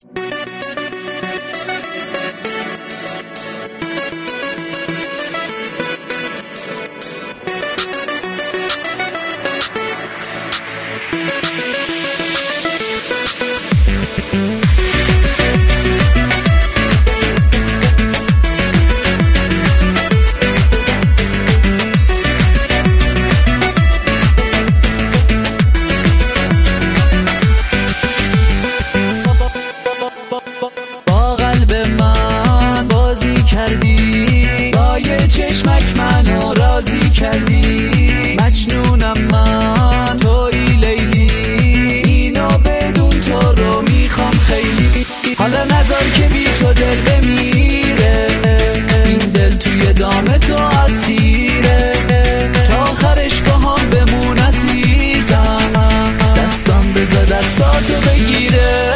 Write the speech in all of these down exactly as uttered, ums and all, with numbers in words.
کردی با یه چشمک منو راضی کردی، مجنونم من توی لیلی، اینو بدون تو رو میخوام خیلی. حالا نذار که بی تو دل بمیره، این دل توی دام تو اسیره، تا آخرش با هم بمون عزیزم، دستان بذار دستاتو بگیره.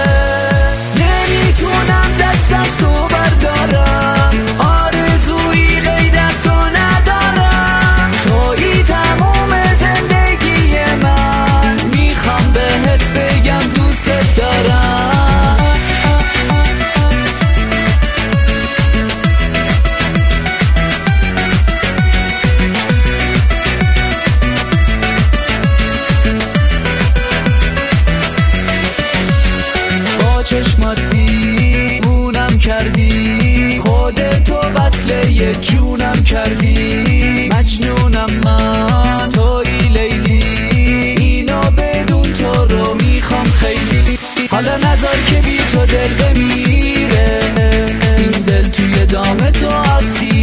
نمیتونم دست از تو بردارم، آرزویی غیر از تو ندارم، تویی تموم زندگی من، میخوام بهت بگم دوست دارم. با چشمات دیوونم کردی، خودتو وصله یه جونم کردی، مجنونم من توی لیلی، اینو بدون تو رو میخوام خیلی. حالا نذار که بی تو دل بمیره، این دل توی دام تو اسیر.